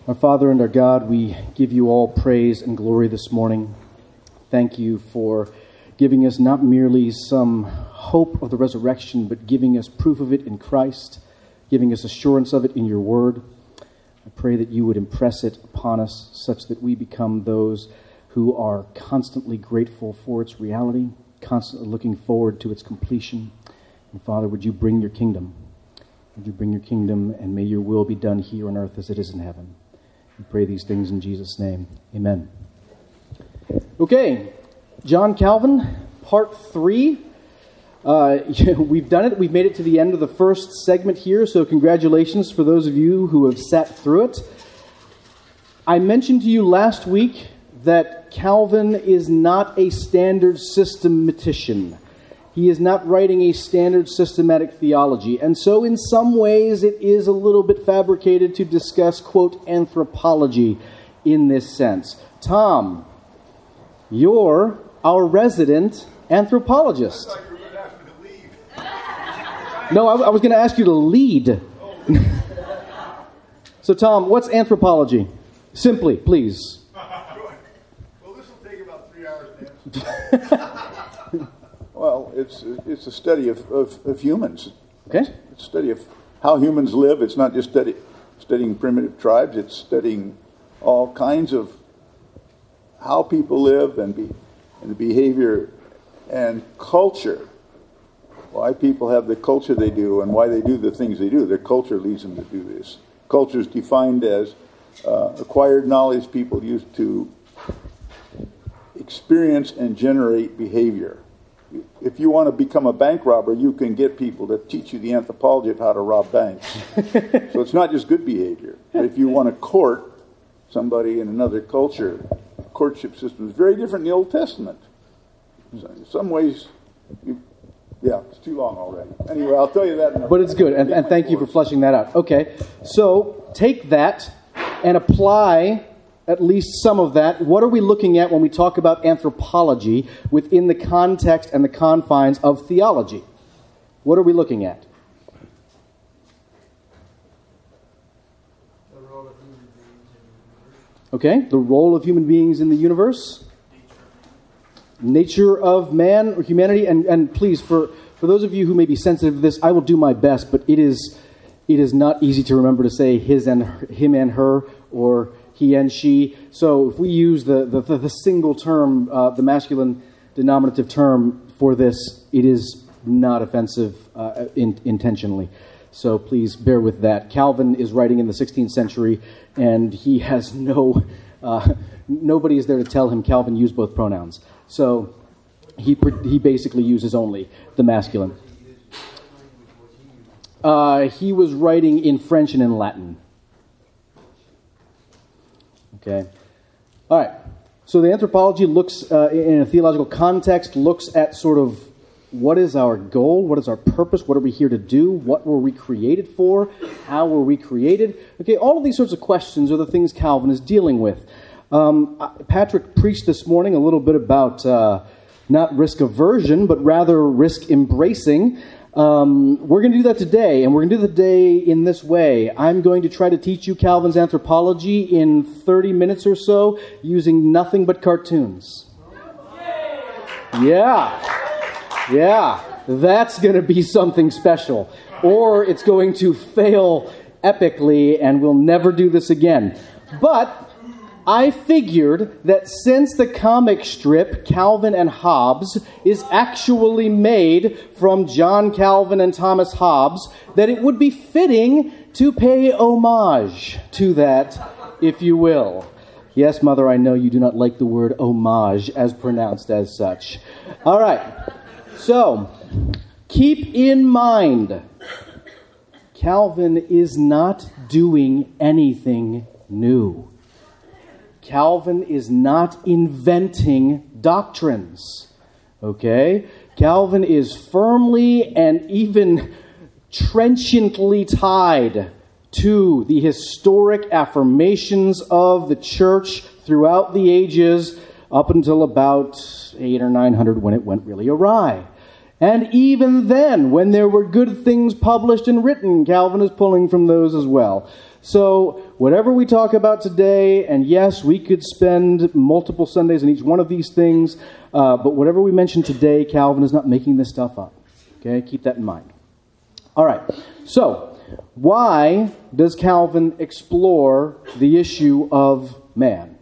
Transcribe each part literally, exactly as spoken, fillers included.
Our Father and our God, we give you all praise and glory this morning. Thank you for giving us not merely some hope of the resurrection, but giving us proof of it in Christ, giving us assurance of it in your word. I pray that you would impress it upon us such that we become those who are constantly grateful for its reality, constantly looking forward to its completion. And Father, would you bring your kingdom? Would you bring your kingdom, and may your will be done here on earth as it is in heaven. We pray these things in Jesus' name. Amen. Okay, John Calvin, part three. Uh, we've done it. We've made it to the end of the first segment here, so congratulations for those of you who have sat through it. I mentioned to you last week that Calvin is not a standard systematician. He is not writing a standard systematic theology. And so in some ways it is a little bit fabricated to discuss, quote, anthropology in this sense. Tom, you're our resident anthropologist. I thought you were going to ask me to leave. No, I, I was going to ask you to lead. So Tom, what's anthropology? Simply, please. Well, this will take about three hours to answer. Well, it's it's a study of, of, of humans. Okay. It's a study of how humans live. It's not just study, studying primitive tribes. It's studying all kinds of how people live and, be, and the behavior and culture. Why people have the culture they do and why they do the things they do. Their culture leads them to do this. Culture is defined as uh, acquired knowledge people use to experience and generate behavior. If you want to become a bank robber, you can get people to teach you the anthropology of how to rob banks. So it's not just good behavior. But if you want to court somebody in another culture, the courtship system is very different in the Old Testament. So in some ways, you, yeah, it's too long already. Anyway, I'll tell you that in a But it's good, and, and thank you for fleshing that out. Okay, so take that and apply at least some of that. What are we looking at when we talk about anthropology within the context and the confines of theology? What are we looking at? The role of human beings in the universe. Okay, the role of human beings in the universe. Nature of man or humanity. And, and please, for, for those of you who may be sensitive to this, I will do my best, but it is it is not easy to remember to say his and her, him and her, or he and she. So if we use the, the, the single term, uh, the masculine denominative term for this, it is not offensive uh, in, intentionally. So please bear with that. Calvin is writing in the sixteenth century, and he has no, uh, nobody is there to tell him Calvin used both pronouns. So he he basically uses only the masculine. Uh, he was writing in French and in Latin. Okay. All right. So the anthropology looks, uh, in a theological context, looks at sort of what is our goal, what is our purpose, what are we here to do, what were we created for, how were we created. Okay, all of these sorts of questions are the things Calvin is dealing with. Um, Patrick preached this morning a little bit about uh, not risk aversion, but rather risk embracing. Um, we're going to do that today, and we're going to do the day in this way. I'm going to try to teach you Calvin's anthropology in thirty minutes or so using nothing but cartoons. Yeah. Yeah. That's going to be something special. Or it's going to fail epically, and we'll never do this again. But I figured that since the comic strip Calvin and Hobbes is actually made from John Calvin and Thomas Hobbes, that it would be fitting to pay homage to that, if you will. Yes, Mother, I know you do not like the word homage as pronounced as such. All right. So, keep in mind, Calvin is not doing anything new. Calvin is not inventing doctrines, okay? Calvin is firmly and even trenchantly tied to the historic affirmations of the church throughout the ages up until about eight or nine hundred when it went really awry. And even then, when there were good things published and written, Calvin is pulling from those as well. So whatever we talk about today, and yes, we could spend multiple Sundays on each one of these things, uh, but whatever we mention today, Calvin is not making this stuff up. Okay, keep that in mind. All right, so why does Calvin explore the issue of man?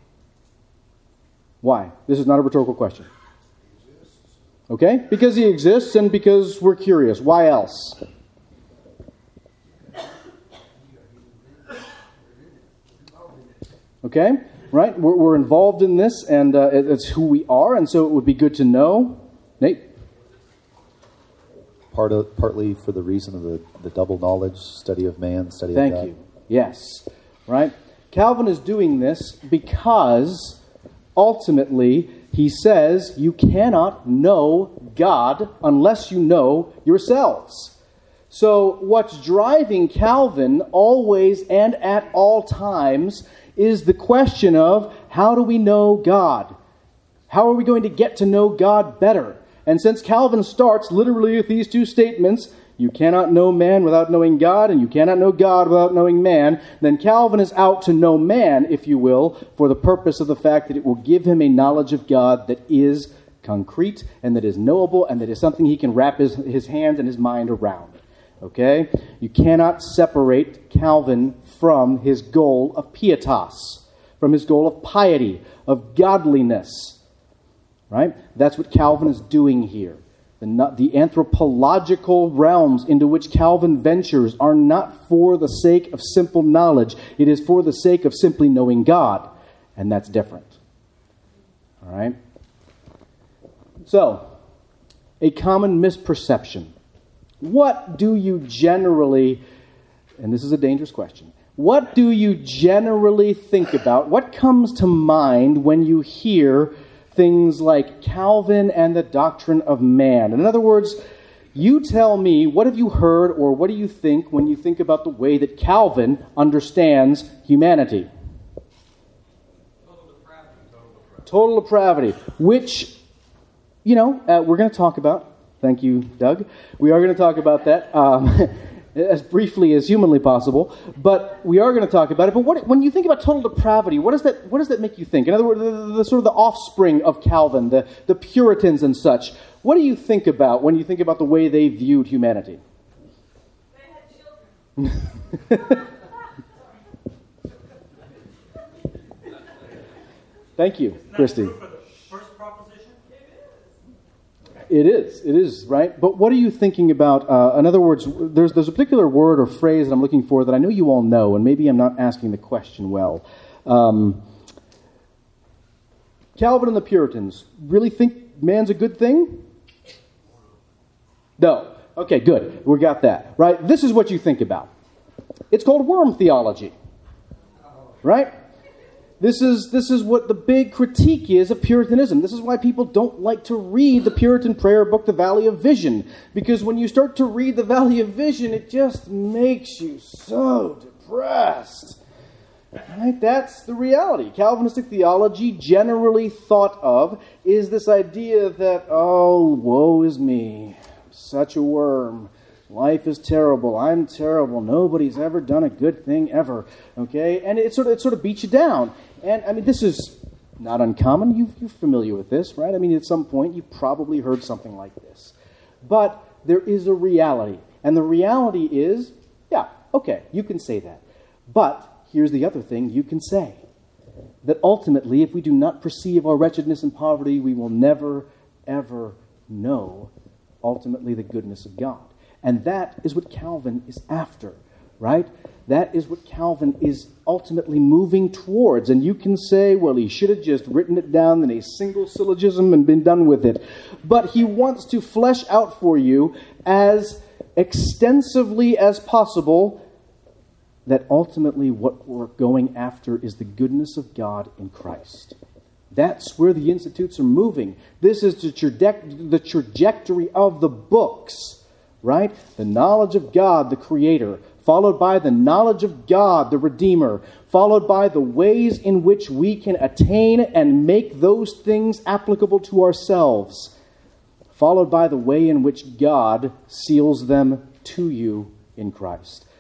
Why? This is not a rhetorical question. Okay, because he exists and because we're curious. Why else? Okay, right? We're, we're involved in this, and uh, it, it's who we are, and so it would be good to know. Nate? Part of, partly for the reason of the, the double knowledge, study of man, study Thank of God. you. Yes, right? Calvin is doing this because ultimately he says you cannot know God unless you know yourselves. So what's driving Calvin always and at all times is the question of how do we know God? How are we going to get to know God better? And since Calvin starts literally with these two statements, you cannot know man without knowing God, and you cannot know God without knowing man, then Calvin is out to know man, if you will, for the purpose of the fact that it will give him a knowledge of God that is concrete and that is knowable and that is something he can wrap his, his hands and his mind around. Okay? You cannot separate Calvin from his goal of pietas, from his goal of piety, of godliness. Right? That's what Calvin is doing here. The, the anthropological realms into which Calvin ventures are not for the sake of simple knowledge. It is for the sake of simply knowing God. And that's different. All right? So, a common misperception. What do you generally, and this is a dangerous question, what do you generally think about? What comes to mind when you hear things like Calvin and the doctrine of man? In other words, you tell me, what have you heard or what do you think when you think about the way that Calvin understands humanity? Total depravity. Total depravity. Total depravity, which, you know, uh, we're going to talk about. Thank you, Doug. We are going to talk about that um, as briefly as humanly possible, but we are going to talk about it. But what, when you think about total depravity, what does that what does that make you think? In other words, the, the, the sort of the offspring of Calvin, the, the Puritans and such. What do you think about when you think about the way they viewed humanity? They had children. Thank you, Christy. For the first proposition? It is. It is, right? But what are you thinking about? Uh, in other words, there's there's a particular word or phrase that I'm looking for that I know you all know, and maybe I'm not asking the question well. Um, Calvin and the Puritans really think man's a good thing? No. Okay, good. We got that, right? This is what you think about. It's called worm theology, right? This is this is what the big critique is of Puritanism. This is why people don't like to read the Puritan prayer book, The Valley of Vision. Because when you start to read The Valley of Vision, it just makes you so depressed. Right? That's the reality. Calvinistic theology, generally thought of, is this idea that, oh, woe is me. I'm such a worm. Life is terrible. I'm terrible. Nobody's ever done a good thing ever. Okay? And it sort of it sort of beats you down. And, I mean, this is not uncommon. You, you're familiar with this, right? I mean, at some point, you've probably heard something like this. But there is a reality. And the reality is, yeah, okay, you can say that. But here's the other thing you can say. That ultimately, if we do not perceive our wretchedness and poverty, we will never, ever know, ultimately, the goodness of God. And that is what Calvin is after, right? That is what Calvin is ultimately moving towards. And you can say, well, he should have just written it down in a single syllogism and been done with it. But he wants to flesh out for you as extensively as possible that ultimately what we're going after is the goodness of God in Christ. That's where the institutes are moving. This is the, traje- the trajectory of the books. Right? The knowledge of God, the Creator, followed by the knowledge of God, the Redeemer, followed by the ways in which we can attain and make those things applicable to ourselves, followed by the way in which God seals them to you in Christ.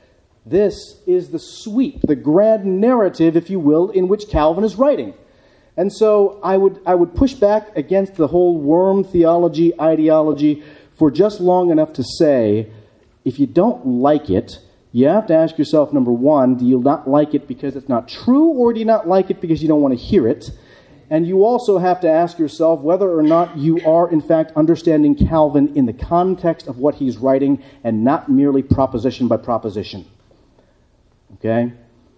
This is the sweep, the grand narrative, if you will, in which Calvin is writing. And so I would I would push back against the whole worm theology ideology for just long enough to say, if you don't like it, you have to ask yourself, number one, do you not like it because it's not true, or do you not like it because you don't want to hear it? And you also have to ask yourself whether or not you are, in fact, understanding Calvin in the context of what he's writing and not merely proposition by proposition. Okay?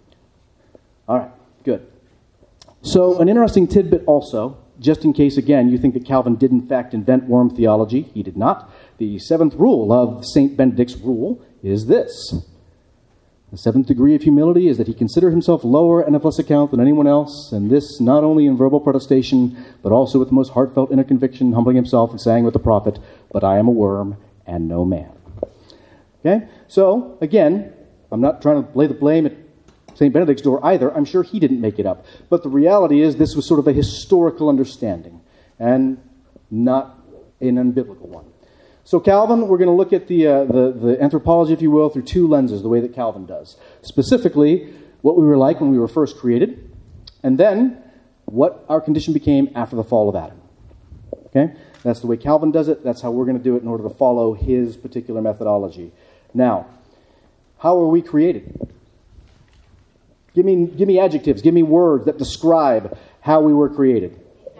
All right, good. So an interesting tidbit also, just in case, again, you think that Calvin did, in fact, invent worm theology. He did not. The seventh rule of Saint Benedict's rule is this. The seventh degree of humility is that he consider himself lower and of less account than anyone else, and this not only in verbal protestation, but also with the most heartfelt inner conviction, humbling himself and saying with the prophet, but I am a worm and no man. Okay? So, again, I'm not trying to lay the blame at Saint Benedict's door either. I'm sure he didn't make it up. But the reality is this was sort of a historical understanding and not an unbiblical one. So Calvin, we're going to look at the, uh, the the anthropology, if you will, through two lenses, the way that Calvin does. Specifically, what we were like when we were first created, and then what our condition became after the fall of Adam. Okay? That's the way Calvin does it. That's how we're going to do it in order to follow his particular methodology. Now, how are we created? Give me, give me adjectives, give me words that describe how we were created.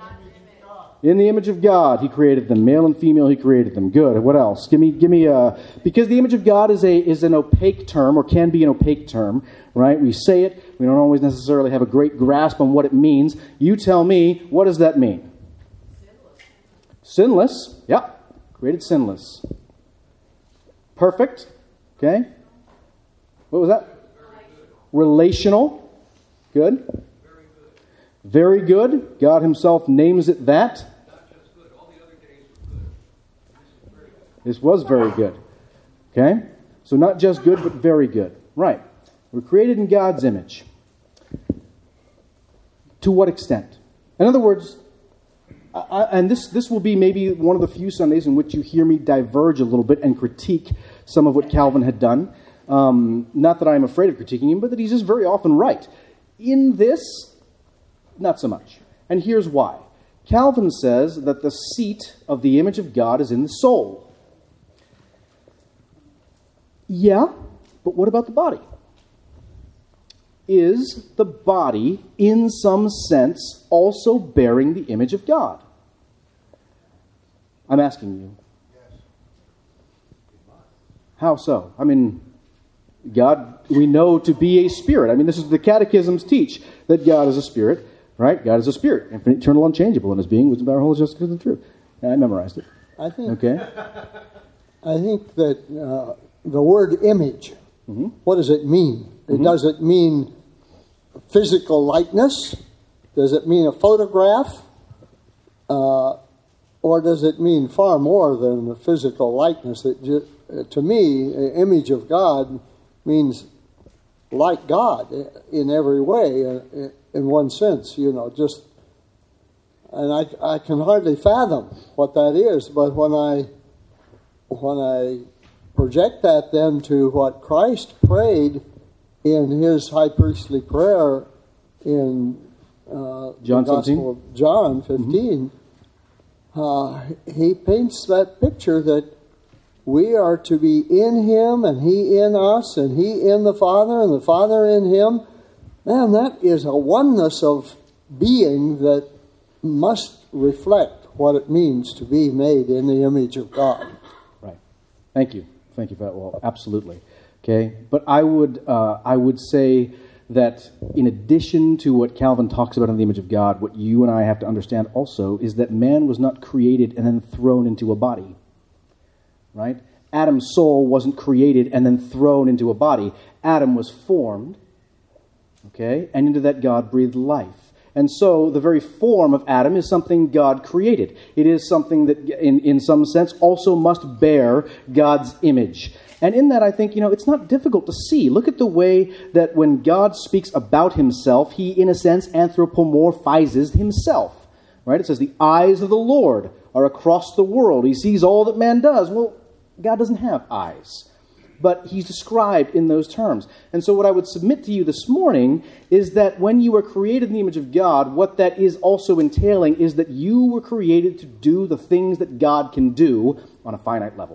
In the image of God, he created them. Male and female, he created them. Good. What else? Give me, give me a... Because the image of God is a is an opaque term, or can be an opaque term, right? We say it. We don't always necessarily have a great grasp on what it means. You tell me, what does that mean? Sinless. Sinless. Yeah. Created sinless. Perfect. Okay. What was that? Relational. Good. Very good. God himself names it that. This was very good. Okay? So not just good, but very good. Right. We're created in God's image. To what extent? In other words, I, and this, this will be maybe one of the few Sundays in which you hear me diverge a little bit and critique some of what Calvin had done. Um, not that I'm afraid of critiquing him, but that he's just very often right. In this, not so much. And here's why. Calvin says that the seat of the image of God is in the soul. Yeah, but what about the body? Is the body, in some sense, also bearing the image of God? I'm asking you. How so? I mean, God, we know to be a spirit. I mean, this is the catechisms teach that God is a spirit, right? God is a spirit, infinite, eternal, unchangeable in his being, wisdom, power, holiness, justice, and truth. And I memorized it. I think. Okay. I think that uh, the word image. Mm-hmm. What does it mean? Mm-hmm. Does it mean physical likeness? Does it mean a photograph? Uh, or does it mean far more than a physical likeness? It just, to me, an image of God means like God in every way, in one sense, you know, just, and I, I can hardly fathom what that is, but when I, when I project that then to what Christ prayed in his high priestly prayer in uh, John the Gospel of John fifteen, mm-hmm. uh, he paints that picture that we are to be in him, and he in us, and he in the Father, and the Father in him. Man, that is a oneness of being that must reflect what it means to be made in the image of God. Right. Thank you. Thank you for that. Well, absolutely. Okay. But I would, uh, I would say that in addition to what Calvin talks about in the image of God, what you and I have to understand also is that man was not created and then thrown into a body. Right? Adam's soul wasn't created and then thrown into a body. Adam was formed, okay, and into that God breathed life. And so the very form of Adam is something God created. It is something that, in, in some sense, also must bear God's image. And in that, I think, you know, it's not difficult to see. Look at the way that when God speaks about himself, he, in a sense, anthropomorphizes himself. Right? It says, the eyes of the Lord are across the world. He sees all that man does. Well, God doesn't have eyes. but he's described in those terms. And so what I would submit to you this morning is that when you were created in the image of God, what that is also entailing is that you were created to do the things that God can do on a finite level.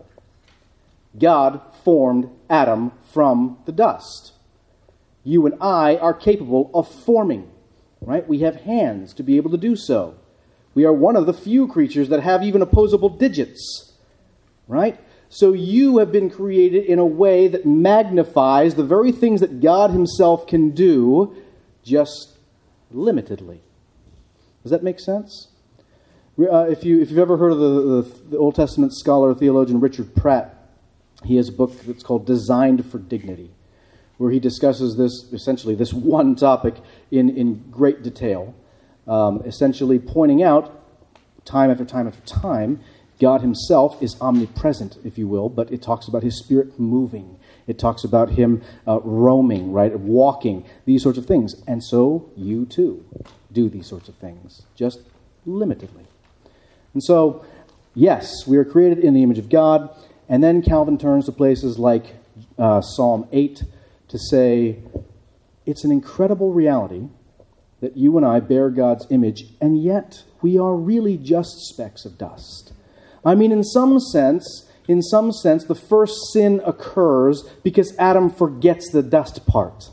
God formed Adam from the dust. You and I are capable of forming, right? We have hands to be able to do so. We are one of the few creatures that have even opposable digits, right? So you have been created in a way that magnifies the very things that God himself can do, just limitedly. Does that make sense? Uh, if, you, if you've ever heard of the, the, the Old Testament scholar, theologian Richard Pratt, he has a book that's called Designed for Dignity, where he discusses this, essentially this one topic in, in great detail, um, essentially pointing out, time after time after time, God himself is omnipresent, if you will, but it talks about his Spirit moving. It talks about him uh, roaming, right, walking, these sorts of things. And so you too do these sorts of things, just limitedly. And so, yes, we are created in the image of God, and then Calvin turns to places like uh, Psalm eight to say, it's an incredible reality that you and I bear God's image, and yet we are really just specks of dust. I mean, in some sense, in some sense, the first sin occurs because Adam forgets the dust part.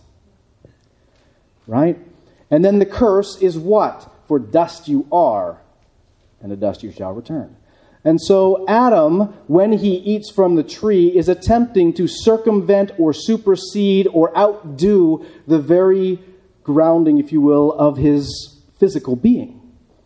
Right? And then the curse is what? For dust you are, and to dust you shall return. And so Adam, when he eats from the tree, is attempting to circumvent or supersede or outdo the very grounding, if you will, of his physical being.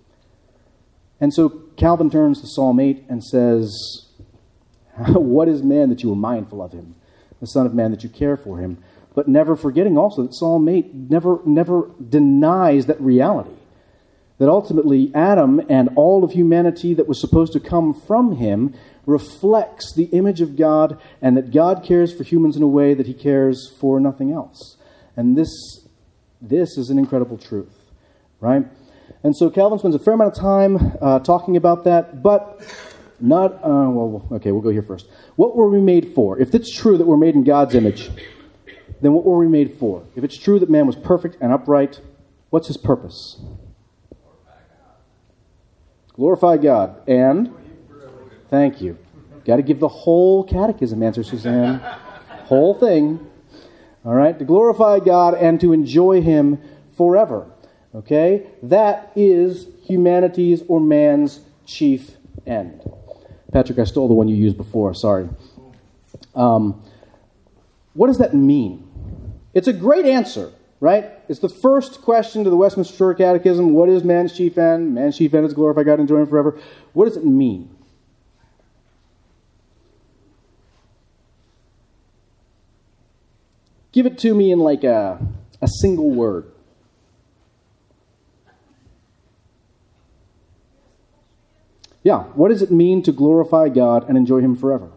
And so Calvin turns to Psalm eight and says, what is man that you are mindful of him? The Son of Man that you care for him. But never forgetting also that Psalm eight never, never denies that reality. That ultimately Adam and all of humanity that was supposed to come from him reflects the image of God, and that God cares for humans in a way that he cares for nothing else. And this, this is an incredible truth, right? And so Calvin spends a fair amount of time uh, talking about that, but not, uh, well, okay, we'll go here first. What were we made for? If it's true that we're made in God's image, then what were we made for? If it's true that man was perfect and upright, what's his purpose? Glorify God. And? Thank you. Got to give the whole catechism answer, Suzanne. Whole thing. All right? To glorify God and to enjoy him forever. Okay? That is humanity's or man's chief end. Patrick, I stole the one you used before. Sorry. Um, what does that mean? It's a great answer. Right? It's the first question to the Westminster Short Catechism. What is man's chief end? Man's chief end is glorify God and enjoy him forever. What does it mean? Give it to me in like a, a single word. Yeah, what does it mean to glorify God and enjoy him forever?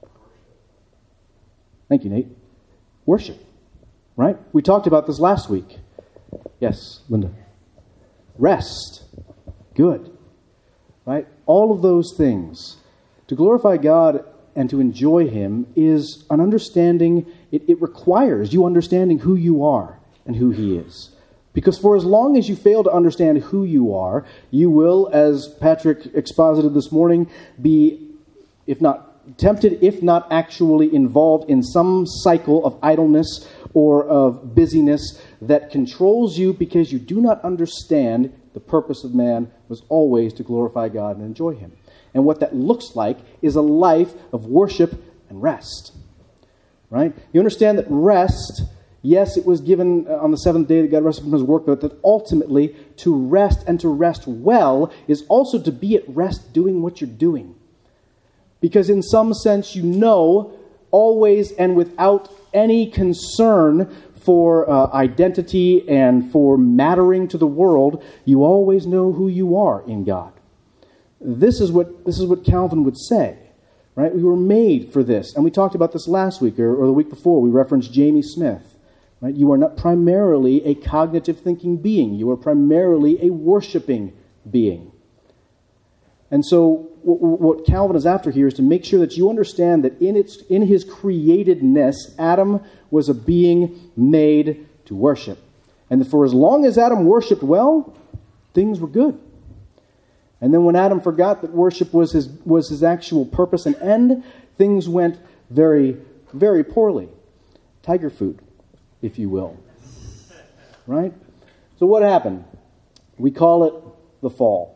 Thank you, Nate. Worship. Right? We talked about this last week. Yes, Linda. Rest. Good. Right? All of those things. To glorify God and to enjoy him is an understanding, it, it requires you understanding who you are and who he is. Because for as long as you fail to understand who you are, you will, as Patrick exposited this morning, be, if not tempted, if not actually involved in some cycle of idleness or of busyness that controls you because you do not understand the purpose of man was always to glorify God and enjoy him. And what that looks like is a life of worship and rest. Right? You understand that rest, yes, it was given on the seventh day that God rested from his work, but that ultimately to rest and to rest well is also to be at rest doing what you're doing. Because in some sense you know always and without any concern for uh, identity and for mattering to the world, you always know who you are in God. This is what this is what Calvin would say, right? We were made for this, and we talked about this last week or, or the week before. We referenced Jamie Smith, right? You are not primarily a cognitive thinking being. You are primarily a worshiping being. And so w- w- what Calvin is after here is to make sure that you understand that in its in his createdness, Adam was a being made to worship. And for as long as Adam worshipped well, things were good. And then when Adam forgot that worship was his was his actual purpose and end, things went very, very poorly. Tiger food, if you will. Right? So what happened? We call it the fall.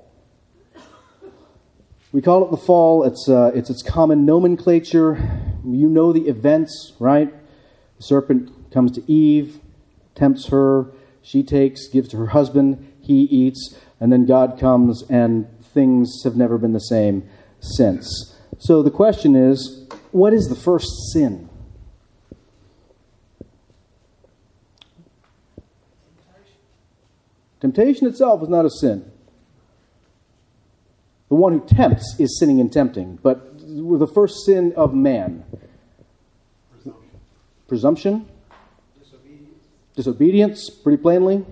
We call it the fall. It's uh, it's its common nomenclature. You know the events, right? The serpent comes to Eve, tempts her. She takes, gives to her husband. He eats, and then God comes, and things have never been the same since. So the question is, what is the first sin? Temptation itself is not a sin. The one who tempts is sinning and tempting. But the first sin of man. Presumption. Presumption. Disobedience. Disobedience, pretty plainly.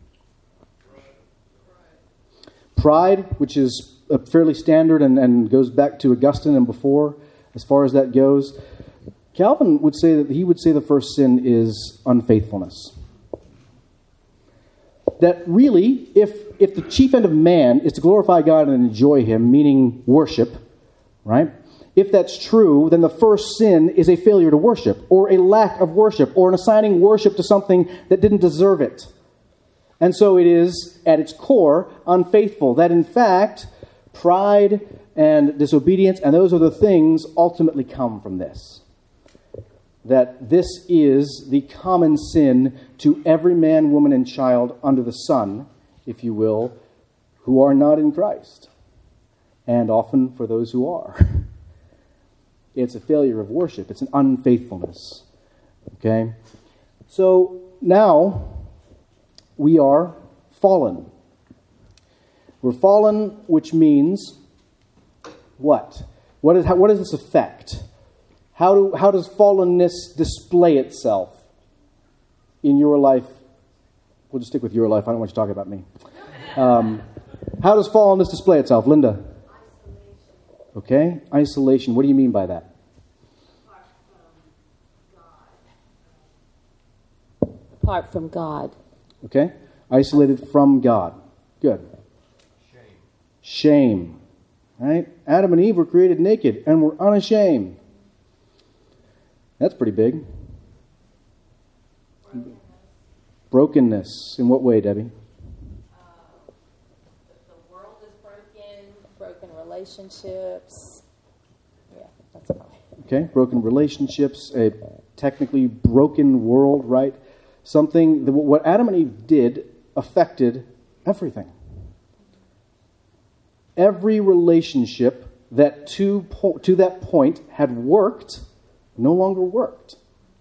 Pride, which is a fairly standard and, and goes back to Augustine and before, as far as that goes. Calvin would say that he would say the first sin is unfaithfulness. That really, if if the chief end of man is to glorify God and enjoy Him, meaning worship, right? If that's true, then the first sin is a failure to worship, or a lack of worship, or an assigning worship to something that didn't deserve it. And so it is, at its core, unfaithful. That in fact, pride and disobedience, and those other things ultimately come from this. That this is the common sin to every man, woman, and child under the sun, if you will, who are not in Christ. And often for those who are. It's a failure of worship. It's an unfaithfulness. Okay? So now we are fallen. We're fallen, which means what? What is how, what does this affect? How do how does fallenness display itself in your life? We'll just stick with your life. I don't want you to talk about me. Um, how does fallenness display itself, Linda? Isolation. Okay, isolation. What do you mean by that? Apart from God. Okay, isolated from God. Good. Shame. Shame. Right? Adam and Eve were created naked and were unashamed. That's pretty big. Brokenness. Brokenness. In what way, Debbie? Uh, the world is broken, broken relationships. Yeah, that's probably. Okay, broken relationships, a technically broken world, right? Something, that what Adam and Eve did affected everything. Every relationship that to, po- to that point had worked no longer worked.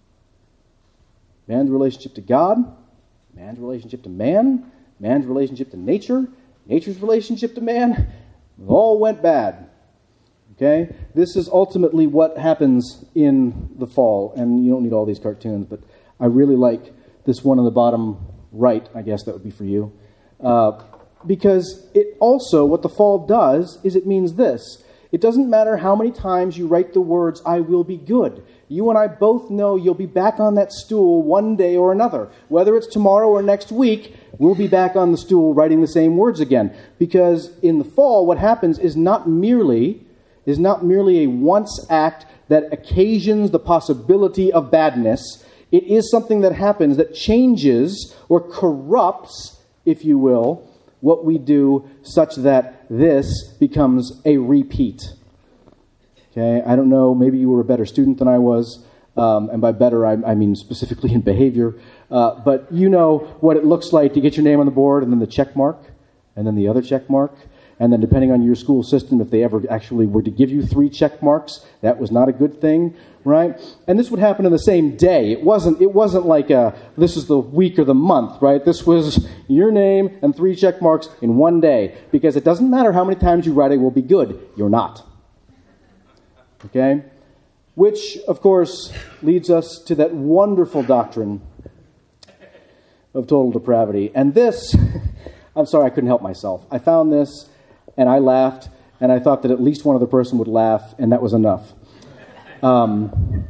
Man's relationship to God, man's relationship to man, man's relationship to nature, nature's relationship to man, it all went bad. Okay? This is ultimately what happens in the fall. And you don't need all these cartoons, but I really like this one on the bottom right, I guess that would be for you. Uh, because it also, what the fall does, is it means this. It doesn't matter how many times you write the words, I will be good. You and I both know you'll be back on that stool one day or another. Whether it's tomorrow or next week, we'll be back on the stool writing the same words again. Because in the fall, what happens is not merely, is not merely a once act that occasions the possibility of badness. It is something that happens that changes or corrupts, if you will, what we do such that this becomes a repeat. Okay, I don't know, maybe you were a better student than I was, um, and by better I, I mean specifically in behavior, uh, but you know what it looks like to get your name on the board and then the check mark, and then the other check mark, and then depending on your school system, if they ever actually were to give you three check marks, that was not a good thing, right? And this would happen in the same day. It wasn't It wasn't like a, this is the week or the month, right? This was your name and three check marks in one day, because it doesn't matter how many times you write it will be good. You're not. Okay? Which, of course, leads us to that wonderful doctrine of total depravity. And this, I'm sorry, I couldn't help myself. I found this, and I laughed, and I thought that at least one other person would laugh, and that was enough. Um,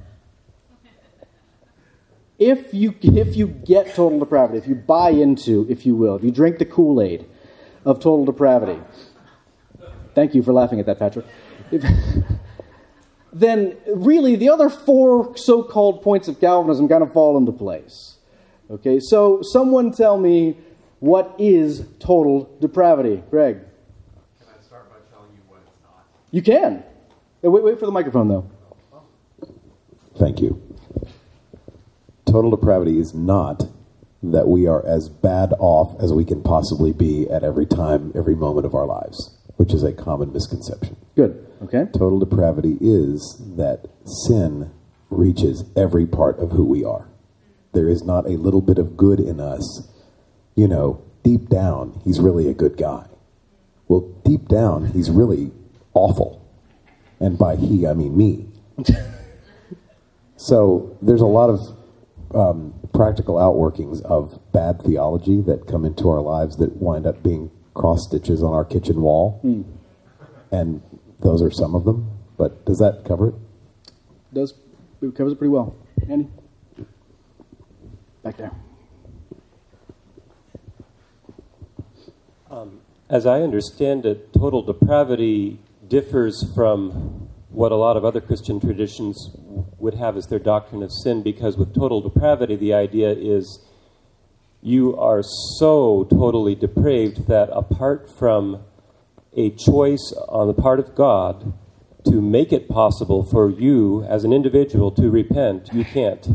if you if you get total depravity, if you buy into, if you will, if you drink the Kool-Aid of total depravity, thank you for laughing at that, Patrick. If, then really the other four so-called points of Calvinism kind of fall into place. Okay, so someone tell me, what is total depravity? Greg? Can I start by telling you what it's not? You can. Wait, wait for the microphone, though. Thank you. Total depravity is not that we are as bad off as we can possibly be at every time, every moment of our lives, which is a common misconception. Good. Okay. Total depravity is that sin reaches every part of who we are. There is not a little bit of good in us. You know, deep down, he's really a good guy. Well, deep down, he's really awful. And by he, I mean me. So there's a lot of um, practical outworkings of bad theology that come into our lives that wind up being cross stitches on our kitchen wall. Mm. And those are some of them. But does that cover it? It does. It covers it pretty well. Andy? Back there. Um, as I understand it, total depravity differs from what a lot of other Christian traditions would have as their doctrine of sin, because with total depravity, the idea is you are so totally depraved that apart from a choice on the part of God to make it possible for you as an individual to repent, you can't.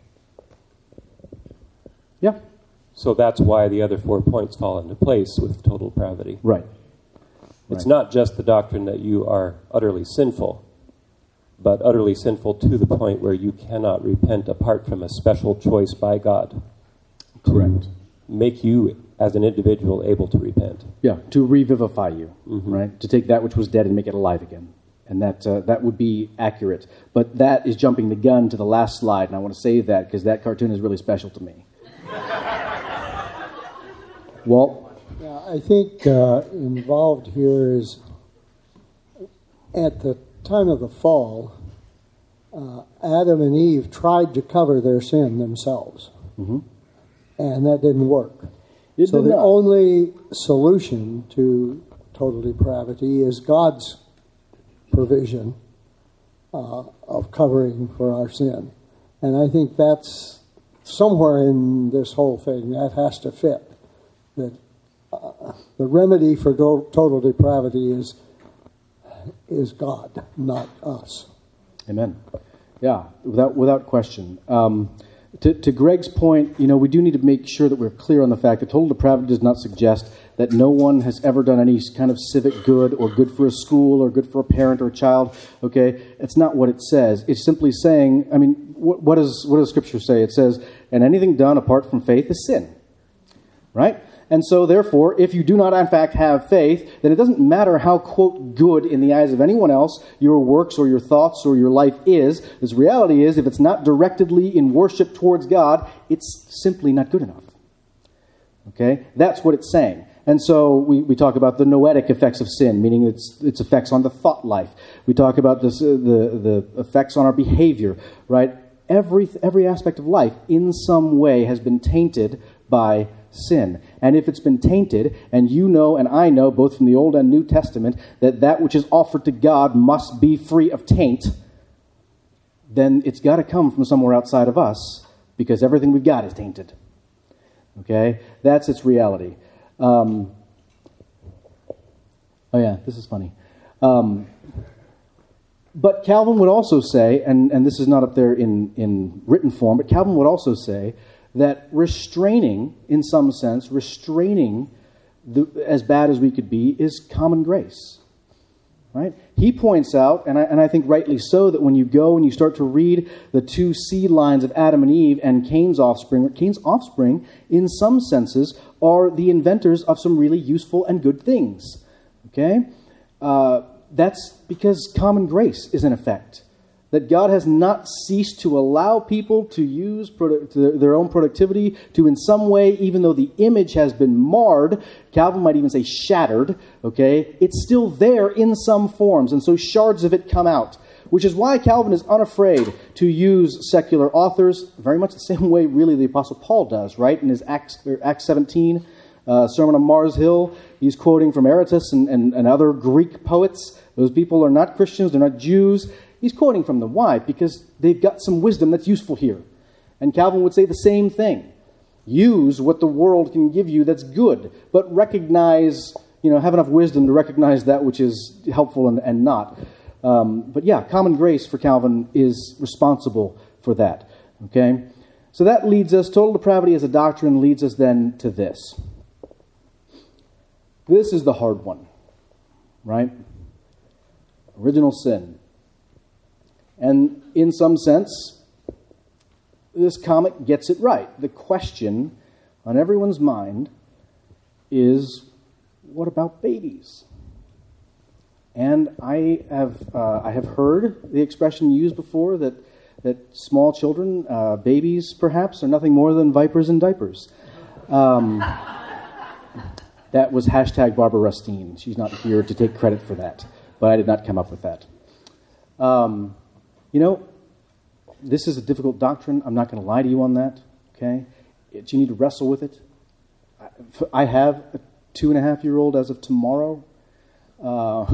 Yeah. So that's why the other four points fall into place with total depravity. Right. It's right. not just the doctrine that you are utterly sinful, but utterly sinful to the point where you cannot repent apart from a special choice by God. Correct. To make you, as an individual, able to repent. Yeah, to revivify you, Mm-hmm. right? To take that which was dead and make it alive again. And that uh, that would be accurate. But that is jumping the gun to the last slide, and I want to save that because that cartoon is really special to me. Walt? Yeah, I think uh, involved here is at the time of the fall, uh, Adam and Eve tried to cover their sin themselves, Mm-hmm. and that didn't work. It so did the not. only solution to total depravity is God's provision uh, of covering for our sin. And I think that's somewhere in this whole thing that has to fit. That uh, the remedy for do- total depravity is is God, not us. Amen. Yeah, without without question. Um, to, to Greg's point, you know, we do need to make sure that we're clear on the fact that total depravity does not suggest that no one has ever done any kind of civic good or good for a school or good for a parent or a child. Okay, it's not what it says. It's simply saying, I mean, what, what, is, what does Scripture say? It says, and anything done apart from faith is sin. Right? And so, therefore, if you do not, in fact, have faith, then it doesn't matter how, quote, good in the eyes of anyone else your works or your thoughts or your life is. This reality is, if it's not directly in worship towards God, it's simply not good enough. Okay? That's what it's saying. And so we, we talk about the noetic effects of sin, meaning its its effects on the thought life. We talk about this, uh, the, the effects on our behavior, right? Every, every aspect of life in some way has been tainted by sin. And if it's been tainted, and you know and I know, both from the Old and New Testament, that that which is offered to God must be free of taint, then it's got to come from somewhere outside of us, because everything we've got is tainted. Okay? That's its reality. Um, oh yeah, this is funny. Um, but Calvin would also say, and, and this is not up there in, in written form, but Calvin would also say that restraining, in some sense, restraining the, as bad as we could be, is common grace. Right? He points out, and I, and I think rightly so, that when you go and you start to read the two seed lines of Adam and Eve and Cain's offspring, Cain's offspring, in some senses, are the inventors of some really useful and good things. Okay? Uh, that's because common grace is in effect. that God has not ceased to allow people to use produ- to their own productivity to in some way, even though the image has been marred, Calvin might even say shattered, okay, it's still there in some forms, and so shards of it come out, which is why Calvin is unafraid to use secular authors, very much the same way really the Apostle Paul does, right, in his Acts, Acts seventeen uh, Sermon on Mars Hill. He's quoting from Aratus and, and, and other Greek poets. Those people are not Christians, they're not Jews. He's quoting from them. Why? Because they've got some wisdom that's useful here. And Calvin would say the same thing. Use what the world can give you that's good, but recognize, you know, have enough wisdom to recognize that which is helpful and, and not. Um, but yeah, common grace for Calvin is responsible for that. Okay? So that leads us, total depravity as a doctrine leads us then to this. This is the hard one, right? Original sin. And in some sense, this comic gets it right. The question on everyone's mind is, what about babies? And I have uh, I have heard the expression used before that that small children, uh, babies perhaps, are nothing more than vipers in diapers. Um, that was hashtag Barbara Rustine. She's not here to take credit for that, but I did not come up with that. Um, You know, this is a difficult doctrine. I'm not going to lie to you on that, okay? It, you need to wrestle with it. I, I have a two-and-a-half-year-old as of tomorrow. Uh,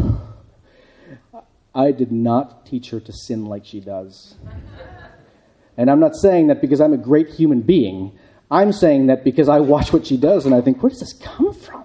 I did not teach her to sin like she does. And I'm not saying that because I'm a great human being. I'm saying that because I watch what she does and I think, where does this come from?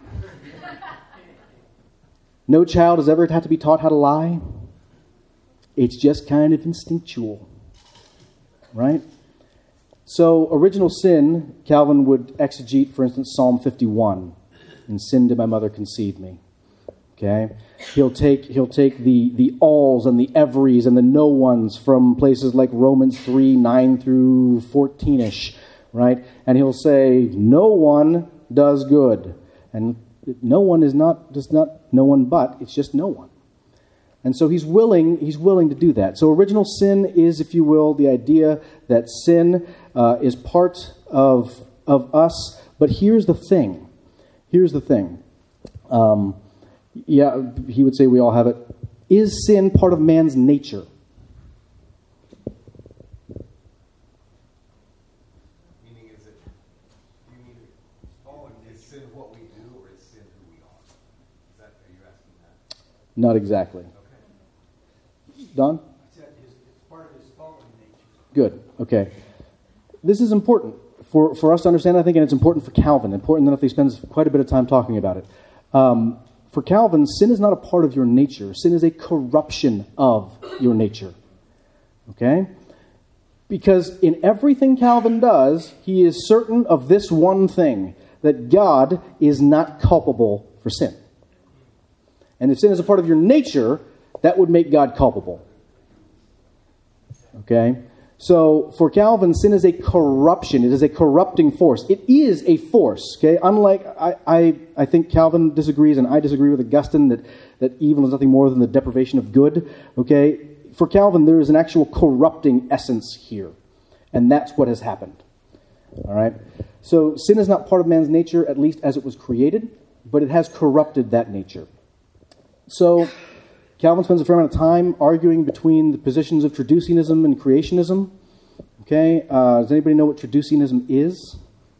No child has ever had to be taught how to lie. It's just kind of instinctual, right? So, original sin, Calvin would exegete, for instance, Psalm fifty-one. In sin did my mother conceive me. Okay? He'll take he'll take the, the alls and the everys and the no ones from places like Romans three, nine through fourteen-ish, right? And he'll say, no one does good. And no one is not, just not no one but, it's just no one. And so he's willing, he's willing to do that. So original sin is, if you will, the idea that sin uh, is part of, of us. But here's the thing. Here's the thing. Um, yeah, he would say we all have it. Is sin part of man's nature? Meaning, is it, do you mean, oh, is sin what we do, or is sin who we are? Is that, are you asking that? Not exactly. Don? I said it's part of his fallen nature. Good. Okay. This is important for, for us to understand, I think, and it's important for Calvin, important enough that he spends quite a bit of time talking about it. Um, for Calvin, sin is not a part of your nature. Sin is a corruption of your nature. Okay? Because in everything Calvin does, he is certain of this one thing, that God is not culpable for sin. And if sin is a part of your nature, that would make God culpable. Okay? So, for Calvin, sin is a corruption. It is a corrupting force. It is a force. Okay? Unlike, I, I, I think Calvin disagrees, and I disagree with Augustine, that, that evil is nothing more than the deprivation of good. Okay? For Calvin, there is an actual corrupting essence here. And that's what has happened. All right? So, sin is not part of man's nature, at least as it was created, but it has corrupted that nature. So, Calvin spends a fair amount of time arguing between the positions of traducianism and creationism. Okay, uh, does anybody know what traducianism is?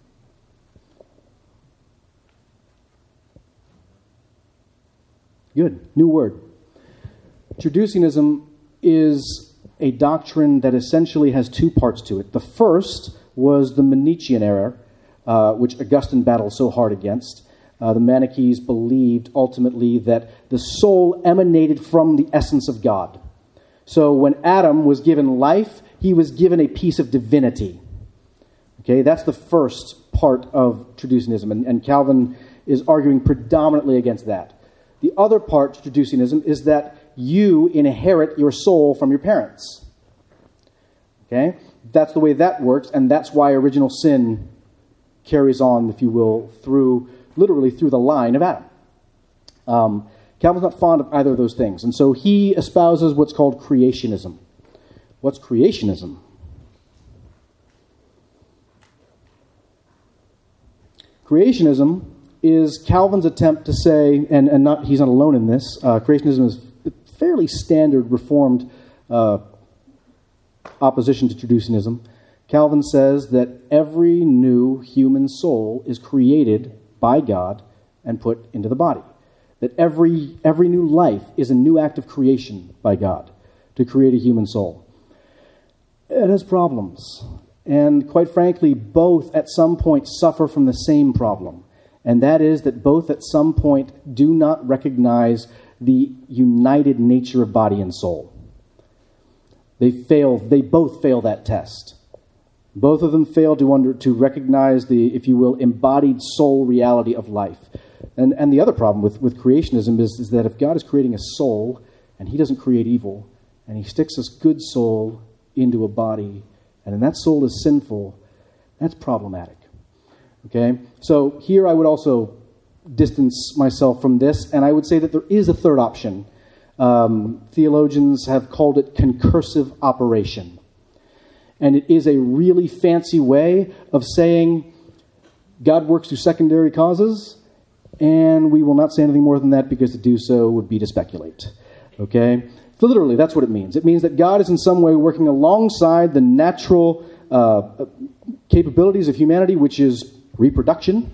Good, new word. Traducianism is a doctrine that essentially has two parts to it. The first was the Manichaean error, uh, which Augustine battled so hard against. Uh, the Manichees believed ultimately that the soul emanated from the essence of God. So when Adam was given life, he was given a piece of divinity. Okay, that's the first part of traducianism, and, and Calvin is arguing predominantly against that. The other part to traducianism is that you inherit your soul from your parents. Okay, that's the way that works, and that's why original sin carries on, if you will, through literally through the line of Adam. Um, Calvin's not fond of either of those things, and so he espouses what's called creationism, What's creationism? Creationism is Calvin's attempt to say, and, and not he's not alone in this, uh, creationism is fairly standard Reformed uh, opposition to Traducianism. Calvin says that every new human soul is created by God and put into the body. That every every new life is a new act of creation by God to create a human soul. It has problems. And quite frankly, both at some point suffer from the same problem. And that is that both at some point do not recognize the united nature of body and soul. They fail, they both fail that test. Both of them fail to under, to recognize the, if you will, embodied soul reality of life. And and the other problem with, with creationism is, is that if God is creating a soul and he doesn't create evil, and he sticks this good soul into a body, and then that soul is sinful, that's problematic. Okay? So here I would also distance myself from this, and I would say that there is a third option. Um, theologians have called it concursive operation. And it is a really fancy way of saying God works through secondary causes, and we will not say anything more than that because to do so would be to speculate. Okay? So literally, that's what it means. It means that God is in some way working alongside the natural uh, capabilities of humanity, which is reproduction,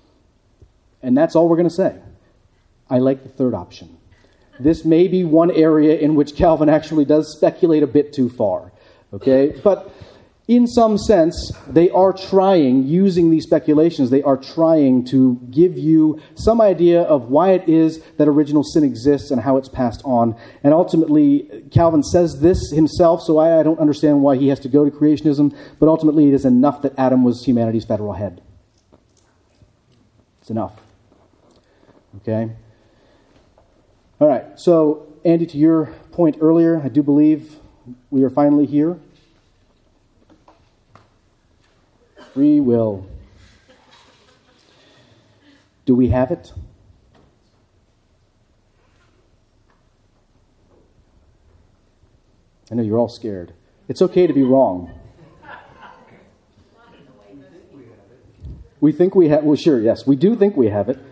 and that's all we're going to say. I like the third option. This may be one area in which Calvin actually does speculate a bit too far. Okay? But in some sense, they are trying, using these speculations, they are trying to give you some idea of why it is that original sin exists and how it's passed on. And ultimately, Calvin says this himself, so I, I don't understand why he has to go to creationism, but ultimately it is enough that Adam was humanity's federal head. It's enough. Okay? All right, so Andy, to your point earlier, I do believe we are finally here. Free will. Do we have it? I know you're all scared. It's okay to be wrong. We think we have, well, sure, yes, we do think we have it.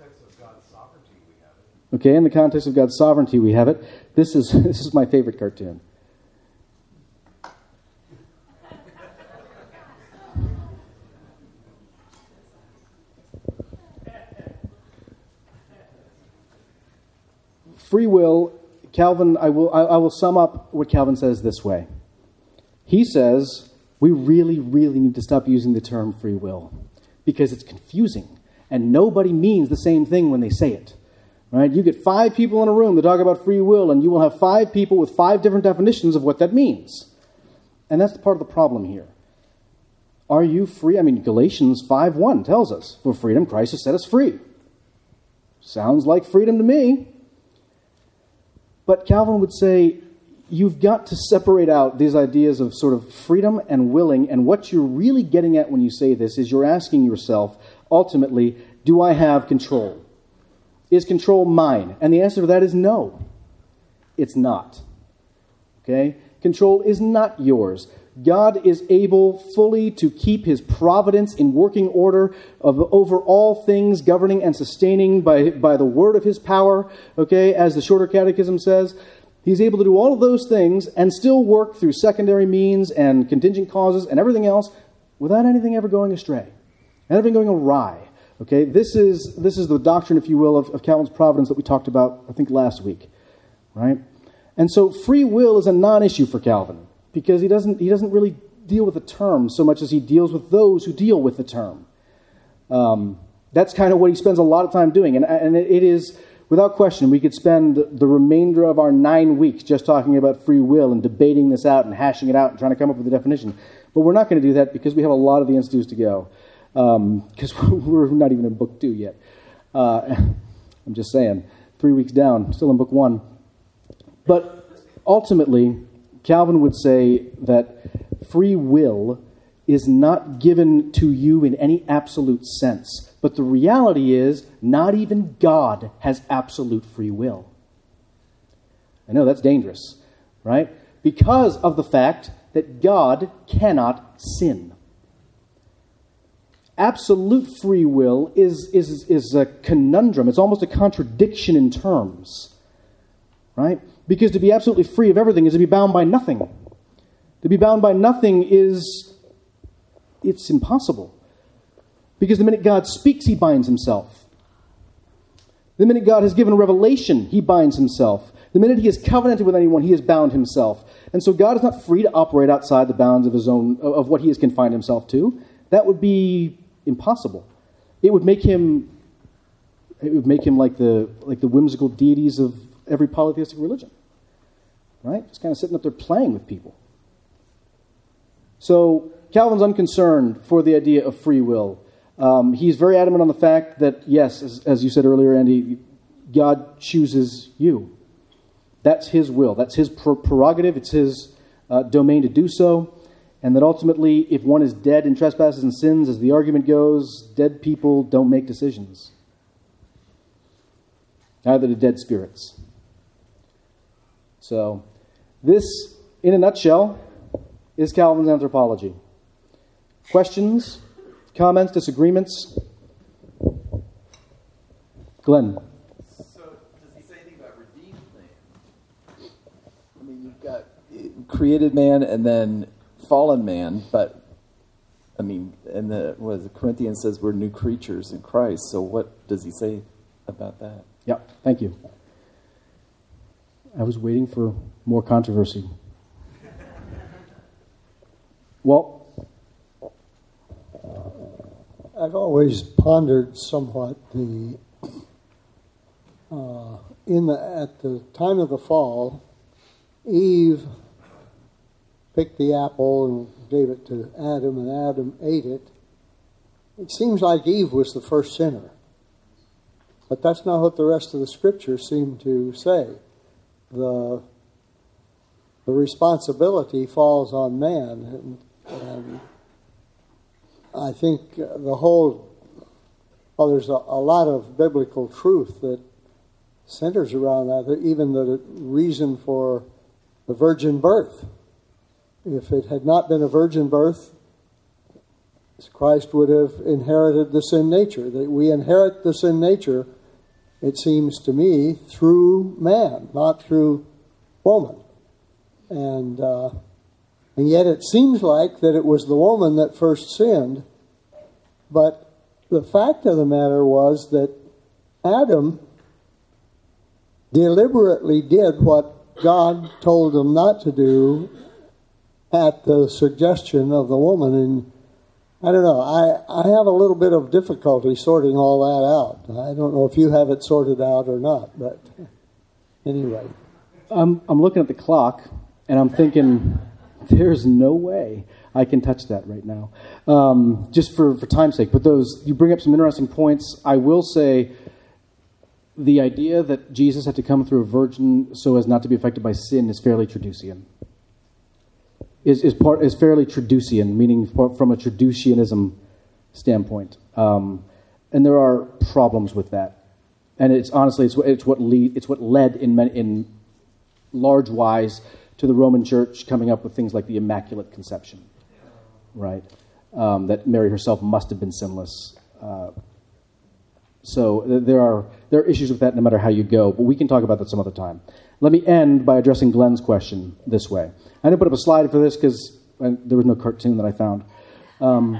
Okay, in the context of God's sovereignty, we have it. This is this is my favorite cartoon. Free will, Calvin, I will I, I will sum up what Calvin says this way. He says we really, really need to stop using the term free will because it's confusing and nobody means the same thing when they say it. Right? You get five people in a room to talk about free will, and you will have five people with five different definitions of what that means. And that's part of the problem here. Are you free? I mean, Galatians five one tells us, for freedom Christ has set us free. Sounds like freedom to me. But Calvin would say, you've got to separate out these ideas of sort of freedom and willing, and what you're really getting at when you say this is you're asking yourself, ultimately, do I have control? Is control mine? And the answer to that is no. It's not. Okay? Control is not yours. God is able fully to keep his providence in working order of, over all things, governing and sustaining by, by the word of his power. Okay? As the Shorter Catechism says, he's able to do all of those things and still work through secondary means and contingent causes and everything else without anything ever going astray, anything going awry. Okay, this is this is the doctrine, if you will, of, of Calvin's providence that we talked about, I think, last week, right? And so free will is a non-issue for Calvin because he doesn't he doesn't really deal with the term so much as he deals with those who deal with the term. Um, that's kind of what he spends a lot of time doing, and and it is without question we could spend the remainder of our nine weeks just talking about free will and debating this out and hashing it out and trying to come up with a definition. But we're not going to do that because we have a lot of the institutes to go. Because um, we're not even in book two yet. Uh, I'm just saying, three weeks down, still in book one. But ultimately, Calvin would say that free will is not given to you in any absolute sense. But the reality is, not even God has absolute free will. I know that's dangerous, right? because of the fact that God cannot sin. Absolute free will is, is, is a conundrum. It's almost a contradiction in terms, right? Because to be absolutely free of everything is to be bound by nothing. To be bound by nothing is, it's impossible. Because the minute God speaks, he binds himself. The minute God has given a revelation, he binds himself. The minute he has covenanted with anyone, he has bound himself. And so God is not free to operate outside the bounds of his own, of what he has confined himself to. That would be impossible. It would make him, it would make him like the like the whimsical deities of every polytheistic religion, right? Just kind of sitting up there playing with people. So Calvin's unconcerned for the idea of free will. Um, he's very adamant on the fact that, yes, as, as you said earlier, Andy, God chooses you. That's his will. That's his prerogative. It's his uh, domain to do so. And that ultimately, if one is dead in trespasses and sins, as the argument goes, dead people don't make decisions. Neither do dead spirits. So, this, in a nutshell, is Calvin's anthropology. Questions? Comments? Disagreements? Glenn. So, does he say anything about redeemed man? I mean, you've got created man and then fallen man, but, I mean, and the, what is it, Corinthians says we're new creatures in Christ, so what does he say about that? Yeah, thank you. I was waiting for more controversy. Well, I've always pondered somewhat the uh, in the at the time of the fall, Eve picked the apple and gave it to Adam, and Adam ate it. It seems like Eve was the first sinner, but that's not what the rest of the scriptures seem to say. The the responsibility falls on man, and, and I think the whole, well, there's a, a lot of biblical truth that centers around that, even the reason for the virgin birth. If it had not been a virgin birth, Christ would have inherited the sin nature. That we inherit the sin nature, it seems to me, through man, not through woman. And uh, and yet it seems like that it was the woman that first sinned. But the fact of the matter was that Adam deliberately did what God told him not to do at the suggestion of the woman. And I don't know, I, I have a little bit of difficulty sorting all that out. I don't know if you have it sorted out or not, but anyway. I'm, I'm looking at the clock, and I'm thinking, there's no way I can touch that right now, um, just for, for time's sake. But those, you bring up some interesting points. I will say the idea that Jesus had to come through a virgin so as not to be affected by sin is fairly Traducian. Is is part is fairly Traducian, meaning from a Traducianism standpoint, um, and there are problems with that. And it's honestly, it's it's what lead it's what led in in large wise to the Roman Church coming up with things like the Immaculate Conception, right? Um, that Mary herself must have been sinless. Uh, so there are there are issues with that no matter how you go, but we can talk about that some other time. Let me end by addressing Glenn's question this way. I didn't put up a slide for this because there was no cartoon that I found. Um,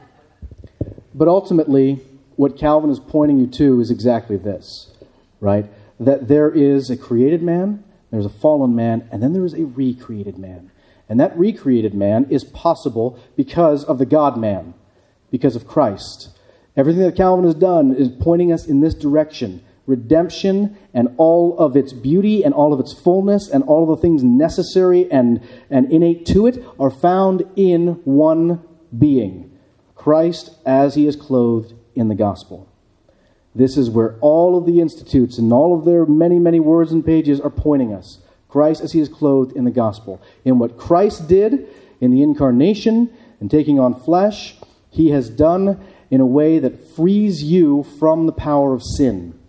but ultimately, what Calvin is pointing you to is exactly this, right? That there is a created man, there's a fallen man, and then there is a recreated man. And that recreated man is possible because of the God-man, because of Christ. Everything that Calvin has done is pointing us in this direction. Redemption and all of its beauty and all of its fullness and all of the things necessary and, and innate to it are found in one being, Christ as he is clothed in the gospel. This is where all of the institutes and all of their many, many words and pages are pointing us. Christ as he is clothed in the gospel. In what Christ did in the incarnation and taking on flesh, he has done in a way that frees you from the power of sin.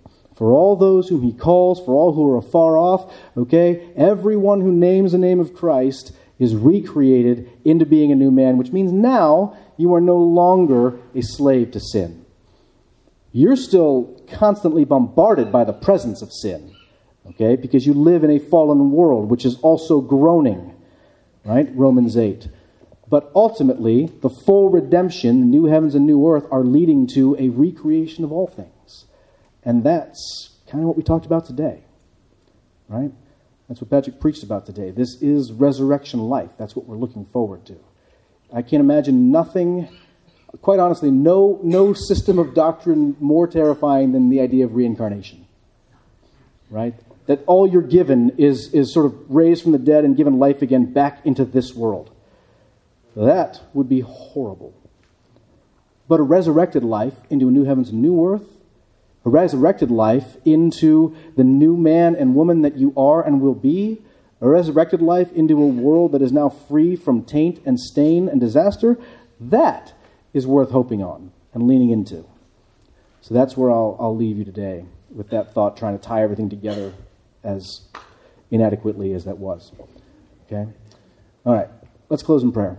For all those whom he calls, for all who are afar off, okay, everyone who names the name of Christ is recreated into being a new man, which means now you are no longer a slave to sin. You're still constantly bombarded by the presence of sin, okay, because you live in a fallen world, which is also groaning, right? Romans eight. But ultimately, the full redemption, the new heavens and new earth, are leading to a recreation of all things. And that's kind of what we talked about today, right? That's what Patrick preached about today. This is resurrection life. That's what we're looking forward to. I can't imagine nothing, quite honestly, no, no system of doctrine more terrifying than the idea of reincarnation, right? That all you're given is, is sort of raised from the dead and given life again back into this world. That would be horrible. But a resurrected life into a new heavens and new earth, a resurrected life into the new man and woman that you are and will be, a resurrected life into a world that is now free from taint and stain and disaster, that is worth hoping on and leaning into. So that's where I'll, I'll leave you today, with that thought, trying to tie everything together as inadequately as that was. Okay? All right, let's close in prayer.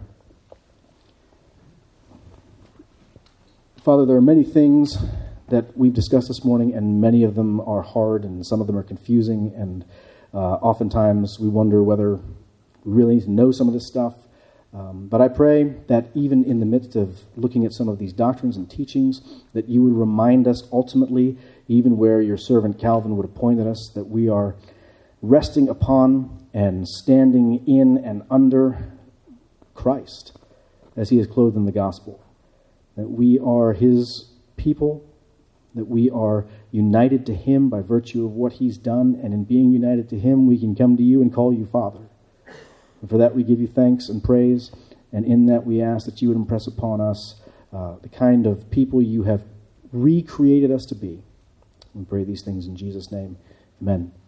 Father, there are many things that we've discussed this morning, and many of them are hard, and some of them are confusing, and uh, oftentimes we wonder whether we really need to know some of this stuff. Um, but I pray that even in the midst of looking at some of these doctrines and teachings, that you would remind us ultimately, even where your servant Calvin would have pointed us, that we are resting upon and standing in and under Christ as he is clothed in the gospel. That we are his people, that we are united to him by virtue of what he's done, and in being united to him, we can come to you and call you Father. And for that we give you thanks and praise, and in that we ask that you would impress upon us uh, the kind of people you have recreated us to be. We pray these things in Jesus' name. Amen.